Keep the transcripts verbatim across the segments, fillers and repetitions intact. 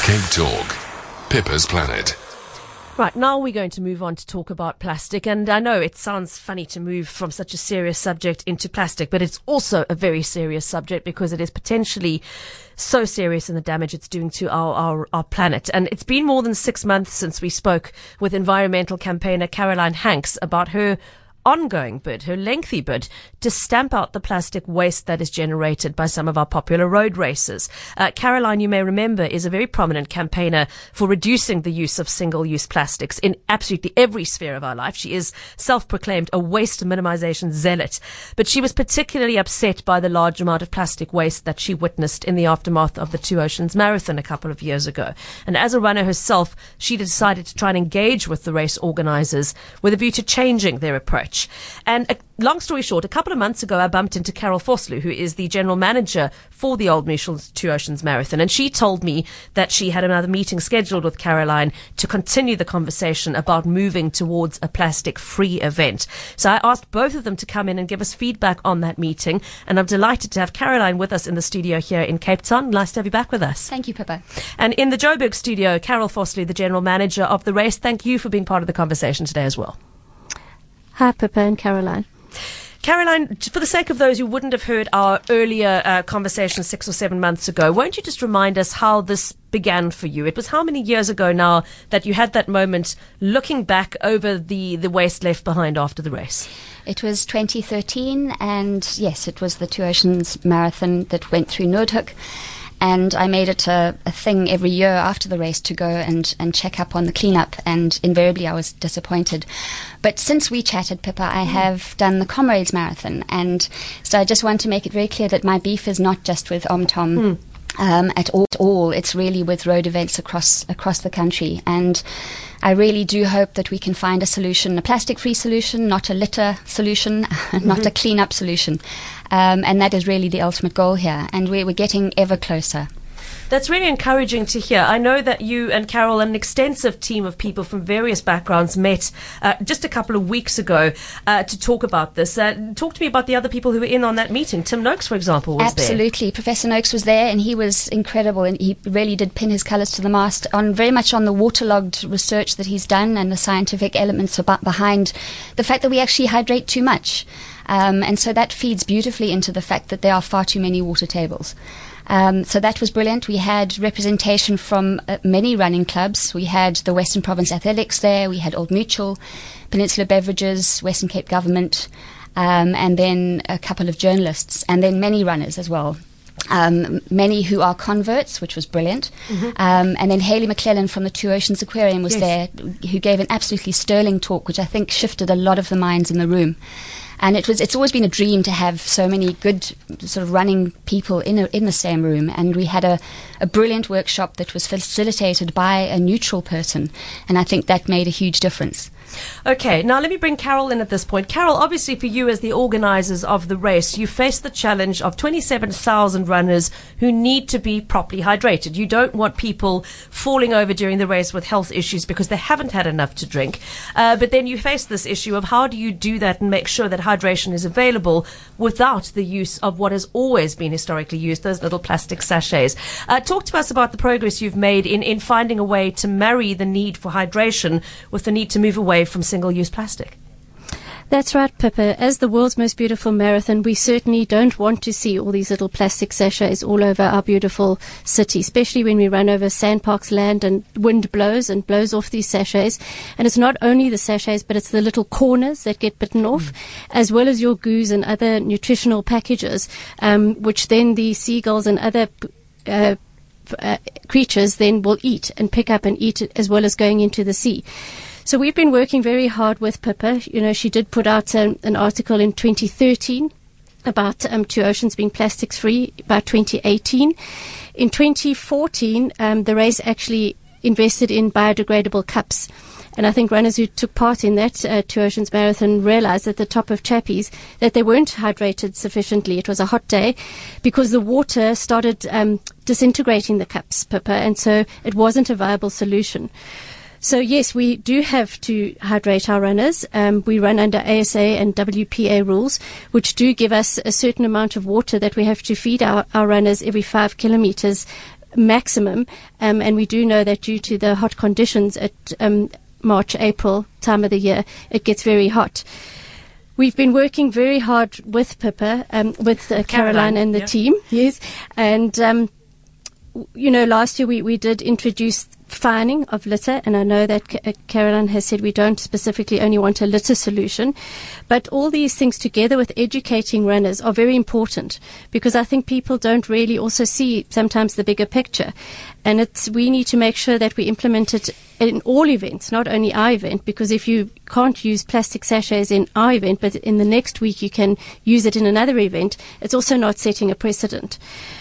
Cape Talk, Pippa's Planet. Right, now we're going to move on to talk about plastic. And I know it sounds funny to move from such a serious subject into plastic, but it's also a very serious subject because it is potentially so serious in the damage it's doing to our, our, our planet. And it's been more than six months since we spoke with environmental campaigner Caroline Hanks about her ongoing bid, her lengthy bid, to stamp out the plastic waste that is generated by some of our popular road races. Uh, Caroline, you may remember, is a very prominent campaigner for reducing the use of single-use plastics in absolutely every sphere of our life. She is self-proclaimed a waste minimization zealot, but she was particularly upset by the large amount of plastic waste that she witnessed in the aftermath of the Two Oceans Marathon a couple of years ago. And as a runner herself, she decided to try and engage with the race organizers with a view to changing their approach. And uh, long story short, a couple of months ago, I bumped into Carol Vosloo, who is the general manager for the Old Mutual's Two Oceans Marathon. And she told me that she had another meeting scheduled with Caroline to continue the conversation about moving towards a plastic-free event. So I asked both of them to come in and give us feedback on that meeting. And I'm delighted to have Caroline with us in the studio here in Cape Town. Nice to have you back with us. Thank you, Pippa. And in the Joburg studio, Carol Vosloo, the general manager of the race. Thank you for being part of the conversation today as well. Hi, Pippa and Caroline. Caroline, for the sake of those who wouldn't have heard our earlier uh, conversation six or seven months ago, won't you just remind us how this began for you? It was how many years ago now that you had that moment looking back over the, the waste left behind after the race? It was twenty thirteen, and yes, it was the Two Oceans Marathon that went through Noordhoek. And I made it a, a thing every year after the race to go and, and check up on the cleanup, and invariably I was disappointed. But since we chatted, Pippa, I mm. have done the Comrades Marathon, and so I just want to make it very clear that my beef is not just with OMTOM mm. um, at all, at all. It's really with road events across across the country. And I really do hope that we can find a solution, a plastic-free solution, not a litter solution, mm-hmm. not a clean-up solution. Um, and that is really the ultimate goal here. And we're, we're getting ever closer. That's really encouraging to hear. I know that you and Carol and an extensive team of people from various backgrounds met uh, just a couple of weeks ago uh, to talk about this. Uh, talk to me about the other people who were in on that meeting. Tim Noakes, for example, was Absolutely. there. Absolutely. Professor Noakes was there, and he was incredible, and he really did pin his colours to the mast on very much on the waterlogged research that he's done and the scientific elements about behind the fact that we actually hydrate too much. Um, and so that feeds beautifully into the fact that there are far too many water tables. Um, so that was brilliant. We had representation from uh, many running clubs. We had the Western Province Athletics there. We had Old Mutual, Peninsula Beverages, Western Cape Government, um, and then a couple of journalists, and then many runners as well. Um, many who are converts, which was brilliant. Mm-hmm. Um, and then Hayley McClellan from the Two Oceans Aquarium was yes. there, who gave an absolutely sterling talk, which I think shifted a lot of the minds in the room. And it was, it's always been a dream to have so many good sort of running people in a, in the same room. And we had a, a brilliant workshop that was facilitated by a neutral person. And I think that made a huge difference. Okay, now let me bring Carol in at this point. Carol, obviously for you as the organisers of the race, you face the challenge of twenty-seven thousand runners who need to be properly hydrated. You don't want people falling over during the race with health issues because they haven't had enough to drink. Uh, but then you face this issue of how do you do that and make sure that hydration is available without the use of what has always been historically used, those little plastic sachets. Uh, talk to us about the progress you've made in, in finding a way to marry the need for hydration with the need to move away from single-use plastic. That's right, Pippa. As the world's most beautiful marathon, we certainly don't want to see all these little plastic sachets all over our beautiful city, especially when we run over Sandparks land and wind blows and blows off these sachets. And it's not only the sachets, but it's the little corners that get bitten off, mm. as well as your goos and other nutritional packages, um, which then the seagulls and other uh, uh, creatures then will eat and pick up and eat it, as well as going into the sea. So we've been working very hard with Pippa. You know, she did put out um, an article in twenty thirteen about um, Two Oceans being plastics free by twenty eighteen. In twenty fourteen, um, the race actually invested in biodegradable cups. And I think runners who took part in that uh, Two Oceans Marathon realized at the top of Chappies that they weren't hydrated sufficiently. It was a hot day because the water started um, disintegrating the cups, Pippa, and so it wasn't a viable solution. So, yes, we do have to hydrate our runners. Um, we run under A S A and W P A rules, which do give us a certain amount of water that we have to feed our, our runners every five kilometers maximum, um, and we do know that due to the hot conditions at um, March, April time of the year, it gets very hot. We've been working very hard with Pippa, um, with uh, Caroline, Caroline and the yeah. team, yes, and um, you know, last year we, we did introduce fining of litter, and I know that C- uh, Caroline has said we don't specifically only want a litter solution, but all these things together with educating runners are very important, because I think people don't really also see sometimes the bigger picture, and it's we need to make sure that we implement it in all events, not only our event, because if you can't use plastic sachets in our event, but in the next week you can use it in another event, it's also not setting a precedent.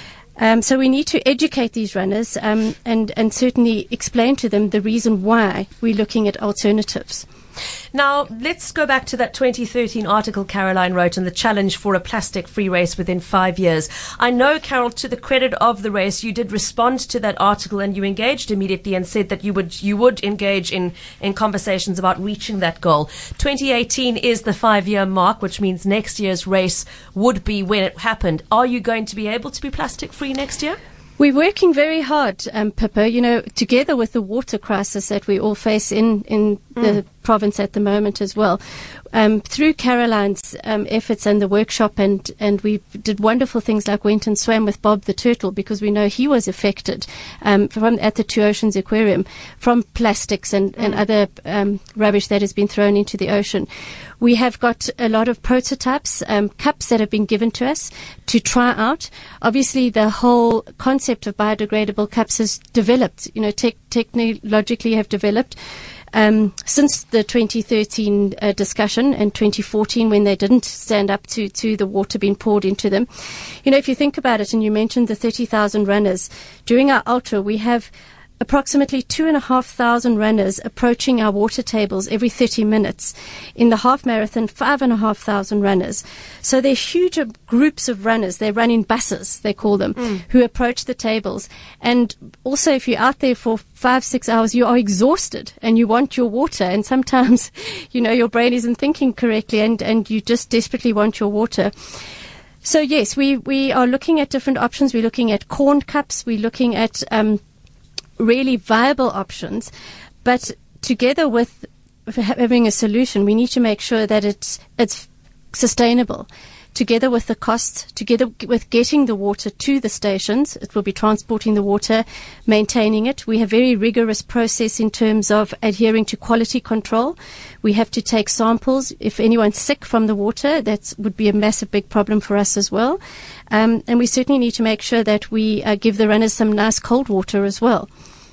Um, so we need to educate these runners um, and, and certainly explain to them the reason why we're looking at alternatives. Now, let's go back to that twenty thirteen article Caroline wrote on the challenge for a plastic-free race within five years. I know, Carol, to the credit of the race, you did respond to that article and you engaged immediately and said that you would you would engage in, in conversations about reaching that goal. twenty eighteen is the five-year mark, which means next year's race would be when it happened. Are you going to be able to be plastic-free next year? We're working very hard, um, Pippa, you know, together with the water crisis that we all face in, in mm. the province at the moment as well. Um, through Caroline's um, efforts and the workshop, and, and we did wonderful things like went and swam with Bob the turtle, because we know he was affected um, from at the Two Oceans Aquarium from plastics and, mm. and other um, rubbish that has been thrown into the ocean. We have got a lot of prototypes, um, cups that have been given to us to try out. Obviously, the whole concept of biodegradable cups has developed, you know, te- technologically have developed. Um, since the twenty thirteen uh, discussion and twenty fourteen, when they didn't stand up to, to the water being poured into them. You know, if you think about it, and you mentioned the thirty thousand runners, during our ultra, we have approximately two and a half thousand runners approaching our water tables every thirty minutes. In the half marathon, five and a half thousand runners. So they're huge groups of runners. They run in buses, they call them, mm. who approach the tables. And also, if you're out there for five, six hours, you are exhausted and you want your water. And sometimes, you know, your brain isn't thinking correctly and, and you just desperately want your water. So yes, we, we are looking at different options. We're looking at corn cups. We're looking at, um, really viable options, but together with having a solution, we need to make sure that it's it's sustainable. Together with the costs, together with getting the water to the stations, it will be transporting the water, maintaining it. We have very rigorous process in terms of adhering to quality control. We have to take samples. If anyone's sick from the water, that would be a massive big problem for us as well. Um, and we certainly need to make sure that we uh, give the runners some nice cold water as well.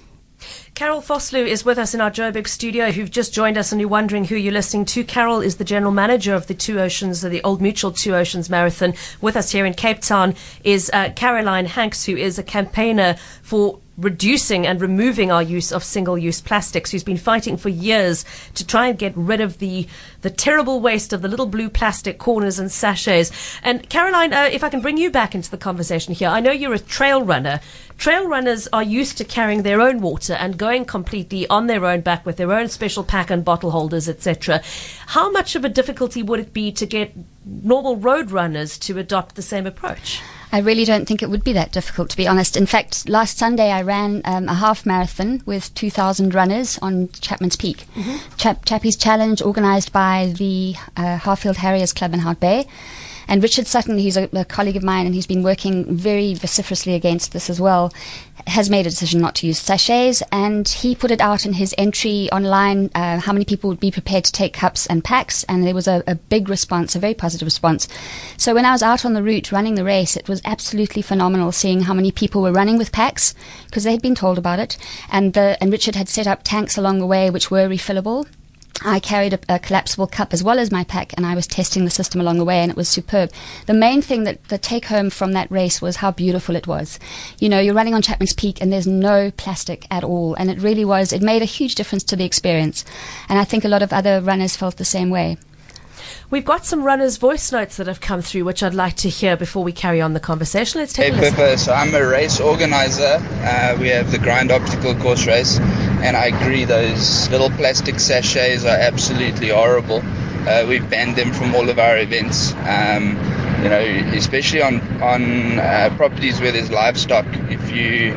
Carol Vosloo is with us in our Joburg studio. If you've just joined us and you're wondering who you're listening to, Carol is the general manager of the Two Oceans, the Old Mutual Two Oceans Marathon. With us here in Cape Town is uh, Caroline Hanks, who is a campaigner for reducing and removing our use of single-use plastics, who's been fighting for years to try and get rid of the the terrible waste of the little blue plastic corners and sachets. And Caroline, uh, if I can bring you back into the conversation here, I know you're a trail runner. Trail runners are used to carrying their own water and going completely on their own back with their own special pack and bottle holders, et cetera. How much of a difficulty would it be to get normal road runners to adopt the same approach? I really don't think it would be that difficult, to be honest. In fact, last Sunday I ran um, a half marathon with two thousand runners on Chapman's Peak. Mm-hmm. Chap- Chappie's Challenge, organised by the uh, Harfield Harriers Club in Hout Bay. And Richard Sutton, who's a, a colleague of mine and he's been working very vociferously against this as well, has made a decision not to use sachets, and he put it out in his entry online uh, how many people would be prepared to take cups and packs, and there was a, a big response, a very positive response. So when I was out on the route running the race, it was absolutely phenomenal seeing how many people were running with packs, because they had been told about it, and the and Richard had set up tanks along the way which were refillable. I carried a, a collapsible cup as well as my pack, and I was testing the system along the way, and it was superb. The main thing that the take home from that race was how beautiful it was. You know, you're running on Chapman's Peak and there's no plastic at all, and it really was, it made a huge difference to the experience, and I think a lot of other runners felt the same way. We've got some runners' voice notes that have come through, which I'd like to hear before we carry on the conversation. Let's take hey, a listen. Pippa, so I'm a race organizer. Uh, we have the Grind Obstacle Course race, and I agree those little plastic sachets are absolutely horrible. Uh, we've banned them from all of our events. Um, you know, especially on on uh, properties where there's livestock. If you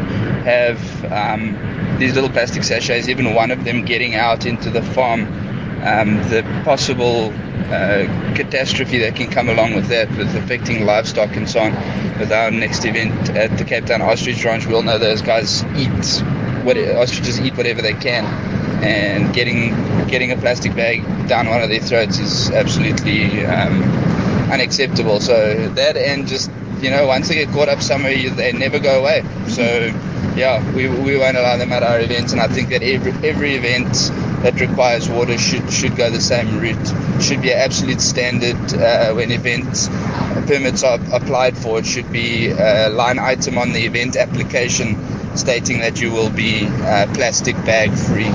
have um, these little plastic sachets, even one of them getting out into the farm, um, the possible uh, catastrophe that can come along with that, with affecting livestock and so on. With our next event at the Cape Town Ostrich Ranch, we'll know those guys eat, what ostriches eat whatever they can, and getting getting a plastic bag down one of their throats is absolutely um, unacceptable. So that, and just, you know, once they get caught up somewhere, they never go away. So yeah, we we won't allow them at our events, and I think that every every event that requires water should should go the same route. Should be an absolute standard uh, when events permits are applied for. It should be a line item on the event application stating that you will be uh, plastic bag free.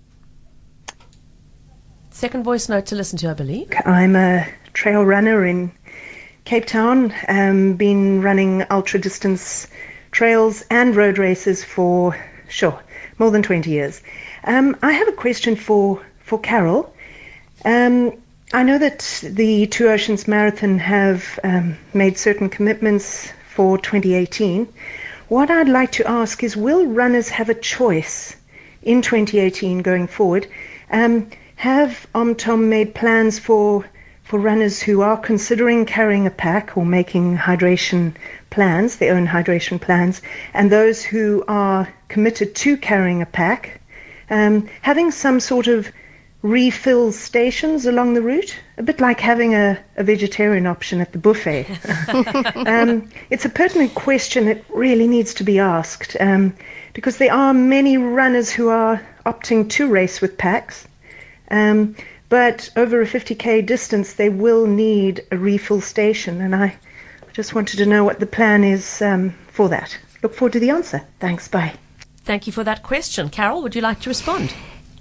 Second voice note to listen to, I believe. I'm a trail runner in Cape Town, um, been running ultra distance trails and road races for, sure, more than twenty years. Um, I have a question for, for Carol. Um, I know that the Two Oceans Marathon have um, made certain commitments for twenty eighteen. What I'd like to ask is, will runners have a choice in twenty eighteen going forward? Um, have OMTOM made plans for for runners who are considering carrying a pack or making hydration plans, their own hydration plans, and those who are committed to carrying a pack, um, having some sort of refill stations along the route, a bit like having a, a vegetarian option at the buffet. um, it's a pertinent question that really needs to be asked, um, because there are many runners who are opting to race with packs, um, but over a fifty k distance they will need a refill station, and I just wanted to know what the plan is um, for that. Look forward to the answer. Thanks, bye. Thank you for that question. Carol, would you like to respond?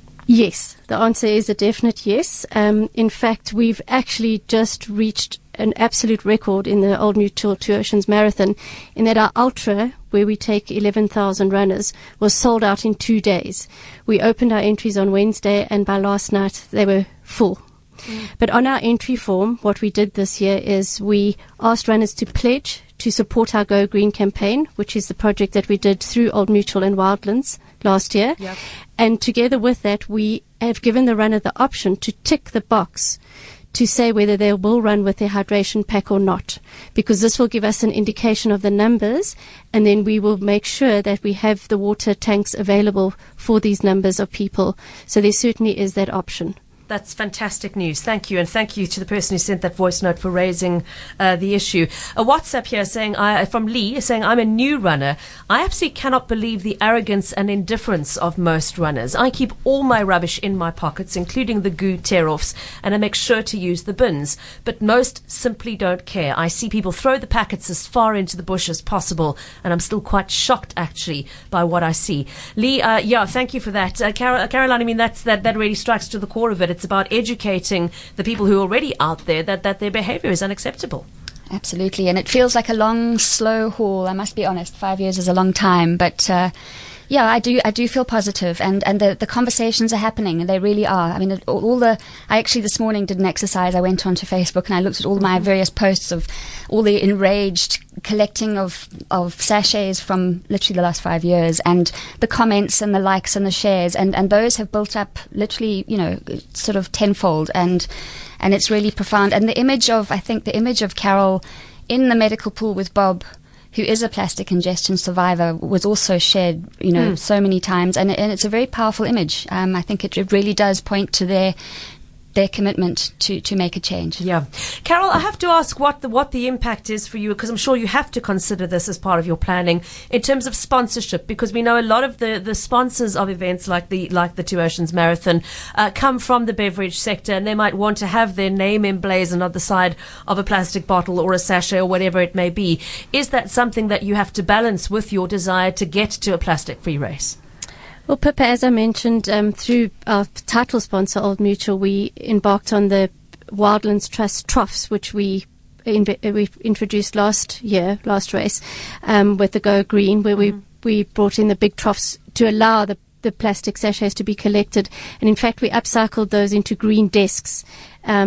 Yes, the answer is a definite yes. Um, in fact, we've actually just reached an absolute record in the Old Mutual Two Oceans Marathon, in that our ultra, where we take eleven thousand runners, was sold out in two days. We opened our entries on Wednesday, and by last night they were full. Mm. But on our entry form, what we did this year is we asked runners to pledge to support our Go Green campaign, which is the project that we did through Old Mutual and Wildlands last year. Yep. And together with that, we have given the runner the option to tick the box to say whether they will run with their hydration pack or not, because this will give us an indication of the numbers, and then we will make sure that we have the water tanks available for these numbers of people. So there certainly is that option. That's fantastic news. Thank you. And thank you to the person who sent that voice note for raising uh, the issue. A WhatsApp here saying, I, from Lee, saying, I'm a new runner. I absolutely cannot believe the arrogance and indifference of most runners. I keep all my rubbish in my pockets, including the goo tear-offs, and I make sure to use the bins. But most simply don't care. I see people throw the packets as far into the bush as possible, and I'm still quite shocked, actually, by what I see. Lee, uh, yeah, thank you for that. Uh, Carol, Caroline, I mean, that's, that, that really strikes to the core of it. It's about educating the people who are already out there that, that their behavior is unacceptable. Absolutely, and it feels like a long, slow haul. I must be honest, five years is a long time, but uh, yeah, I do I do feel positive, and, and the, the conversations are happening, and they really are. I mean, all, all the, I actually this morning did an exercise. I went onto Facebook and I looked at all my various posts of all the enraged collecting of, of sachets from literally the last five years, and the comments and the likes and the shares, and, and those have built up literally, you know, sort of tenfold, and and it's really profound. And the image of, I think the image of Carol in the medical pool with Bob, who is a plastic ingestion survivor, was also shared, you know, mm. so many times, and, and it's a very powerful image. Um, I think it, it really does point to their their commitment to, to make a change. Yeah. Carol, I have to ask what the what the impact is for you, because I'm sure you have to consider this as part of your planning in terms of sponsorship, because we know a lot of the, the sponsors of events like the like the Two Oceans Marathon uh, come from the beverage sector, and they might want to have their name emblazoned on the side of a plastic bottle or a sachet or whatever it may be. Is that something that you have to balance with your desire to get to a plastic-free race? Well, Pippa, as I mentioned, um, through our title sponsor, Old Mutual, we embarked on the Wildlands Trust Troughs, which we in, we introduced last year, last race, um, with the Go Green, where mm-hmm. we, we brought in the big troughs to allow the the plastic sachets to be collected. And in fact, we upcycled those into green desks. Um, the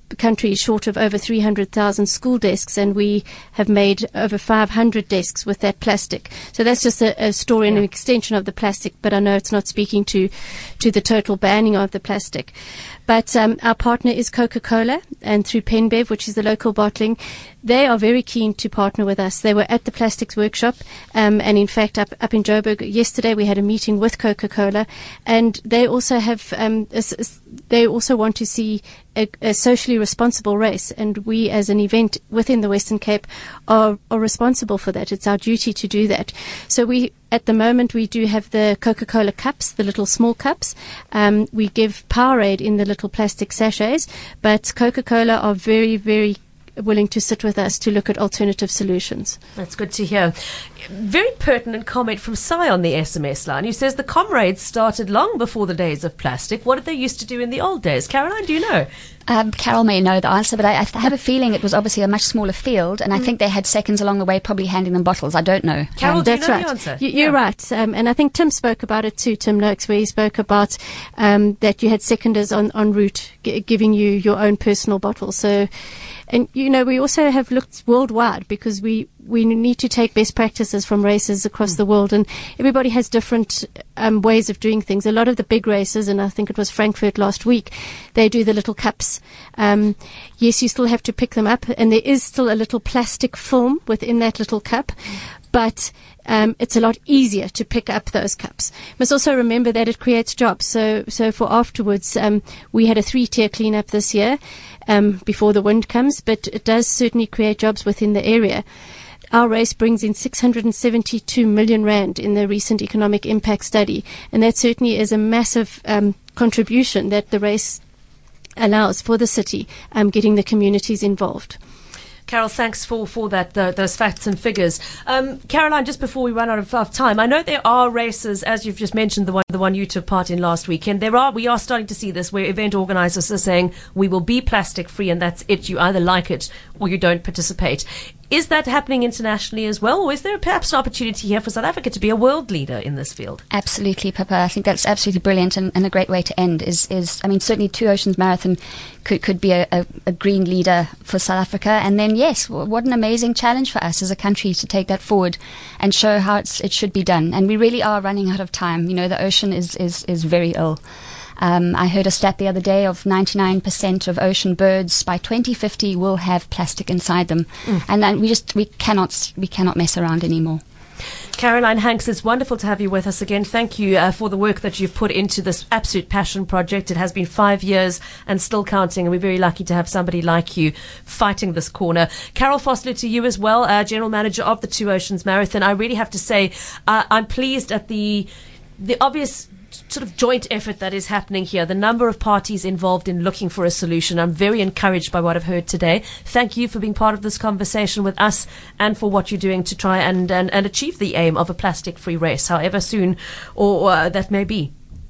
country is short of over three hundred thousand school desks, and we have made over five hundred desks with that plastic. So that's just a, a story and an extension of the plastic, but I know it's not speaking to, to the total banning of the plastic. But um, our partner is Coca-Cola, and through Penbev, which is the local bottling, they are very keen to partner with us. They were at the plastics workshop, um, and in fact, up, up in Joburg yesterday, we had a meeting with Coca-Cola, and they also have, um, a, a, they also want to see a, a socially responsible race, and we, as an event within the Western Cape, are, are responsible for that. It's our duty to do that. So we, at the moment, we do have the Coca-Cola cups, the little small cups. Um, we give Powerade in the little plastic sachets, but Coca-Cola are very, very willing to sit with us to look at alternative solutions. That's good to hear. Very pertinent comment from Sai on the S M S line, who says the comrades started long before the days of plastic. What did they used to do in the old days? Caroline, do you know? Um, Carol may know the answer, but I, I have a feeling it was obviously a much smaller field, and I think they had seconds along the way probably handing them bottles. I don't know. Carol, um, do you That's know right. the answer? You, you're Yeah. right. Um, and I think Tim spoke about it too, Tim Noakes, where he spoke about um, that you had seconders on, en route g- giving you your own personal bottle. So, and, you know, we also have looked worldwide because we, we need to take best practices from races across the world, and everybody has different um, ways of doing things. A lot of the big races, and I think it was Frankfurt last week, they do the little cups. Um, yes, you still have to pick them up, and there is still a little plastic film within that little cup, but um, it's a lot easier to pick up those cups. Must also remember that it creates jobs. So, so for afterwards, um, we had a three-tier cleanup this year um, before the wind comes, but it does certainly create jobs within the area. Our race brings in six hundred seventy-two million rand in the recent economic impact study, and that certainly is a massive um, contribution that the race allows for the city, um, getting the communities involved. Carol, thanks for, for that, the, those facts and figures. Um, Caroline, just before we run out of, of time, I know there are races, as you've just mentioned, the one the one you took part in last weekend. There are, we are starting to see this where event organisers are saying we will be plastic free, and that's it. You either like it or you don't participate. Is that happening internationally as well, or is there perhaps an opportunity here for South Africa to be a world leader in this field? Absolutely, Pippa. I think that's absolutely brilliant and, and a great way to end. Is, is I mean, certainly Two Oceans Marathon could, could be a, a, a green leader for South Africa. And then, yes, what an amazing challenge for us as a country to take that forward and show how it's, it should be done. And we really are running out of time. You know, the ocean is, is, is very ill. Um, I heard a stat the other day of ninety-nine percent of ocean birds by twenty fifty will have plastic inside them. Mm. And then we just, we cannot, we cannot mess around anymore. Caroline Hanks, it's wonderful to have you with us again. Thank you uh, for the work that you've put into this absolute passion project. It has been five years and still counting, and we're very lucky to have somebody like you fighting this corner. Carol Fossler, to you as well, uh, General Manager of the Two Oceans Marathon. I really have to say uh, I'm pleased at the the obvious sort of joint effort that is happening here, the number of parties involved in looking for a solution. I'm very encouraged by what I've heard today. Thank you for being part of this conversation with us and for what you're doing to try and, and, and achieve the aim of a plastic-free race, however soon or uh, that may be.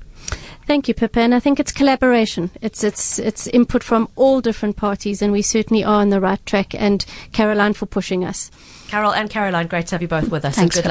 Thank you, Pippa. And I think it's collaboration. It's it's it's input from all different parties, and we certainly are on the right track. And Caroline for pushing us. Carol and Caroline, great to have you both with us. Thanks, and good